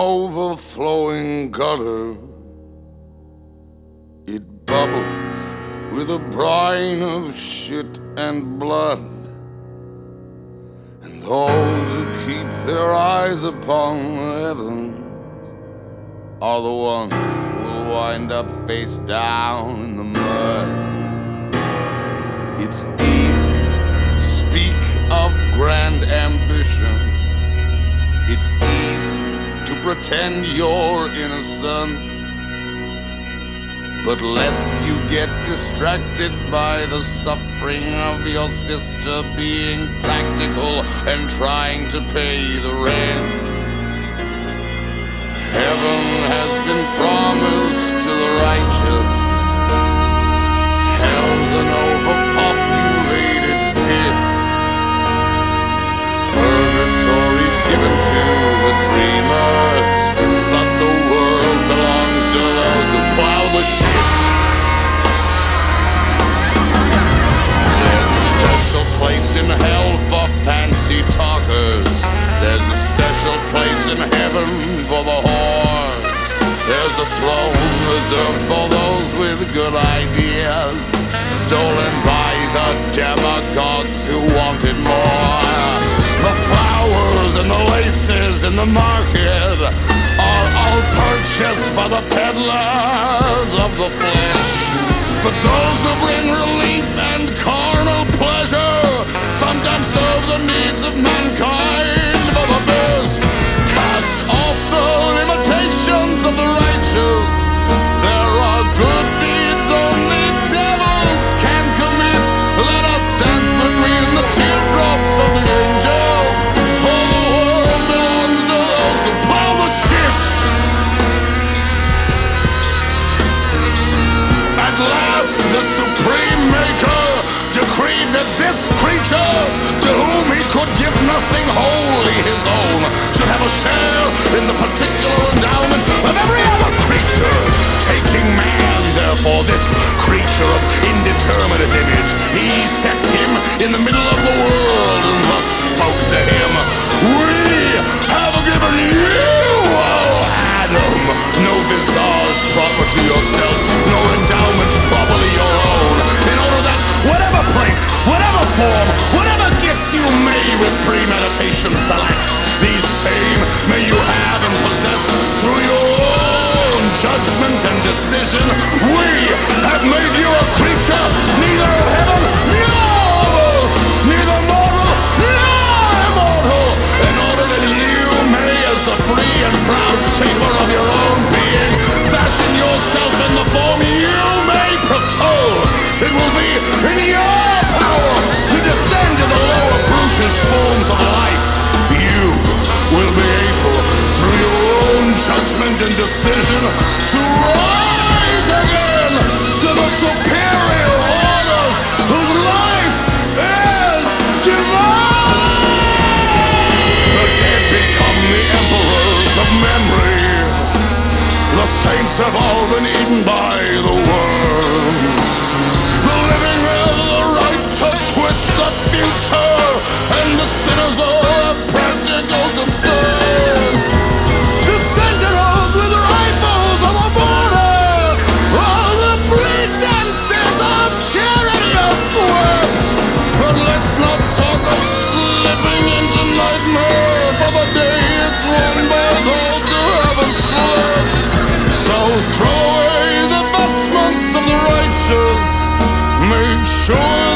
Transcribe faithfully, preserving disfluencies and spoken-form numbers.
overflowing gutter. It bubbles with a brine of shit and blood. And those who keep their eyes upon the heavens are the ones who will wind up face down in the mud. It's easy to speak of grand ambition. It's easy to pretend you're innocent. But lest you get distracted by the suffering of your sister being practical and trying to pay the rent, heaven has been promised to the righteous. Hell's an overpopulated pit. Purgatory's given to the dreamers, but the world belongs to those who plow the shit. There's a special place in hell for fancy talkers. There's a special place in heaven for the whores. There's a throne reserved for those with good ideas, stolen by the demagogues who wanted more. The flowers and the laces in the market are all purchased by the peddlers of the flesh. But those who bring relief and carnal pleasure sometimes serve the needs of mankind for the best. Cast off the limitations of the righteous. There are good deeds only devils can commit. Let us dance between the teardrops of the angels, for the world belongs to those who plow the shit. At last the Supreme Maker decreed that this creature, to whom he could give nothing wholly his own, should have a share in the particular endowment of every other creature. Taking man, therefore, this creature of indeterminate image, he set him in the middle of the world and thus spoke to him. We have given you, O Adam, no visage proper to yourself, nor endowment properly your own, in order that whatever place, whatever form, whatever gifts you may with premeditation select, these same may you have and possess through your own judgment and decision. We have made you a creature neither of heaven nor of earth, neither mortal nor immortal, in order that you may, as the free and proud shaper of your own being, fashion yourself in the form you may prefer. It will be in your power to descend to the lower brutish forms of life. You will be able, through your own judgment and decision, to rise again to the superior orders whose life is divine. The dead become the emperors of memory. The saints have all been eaten by the worms. The living have the right to twist the future, and the sinners all have practical concerns. The sentinels with rifles on the border, all the pretenses of charity are swept. But let's not talk of slipping into nightmare, for the day is run by those who haven't slept. So throw away the vestments of the righteous, make sure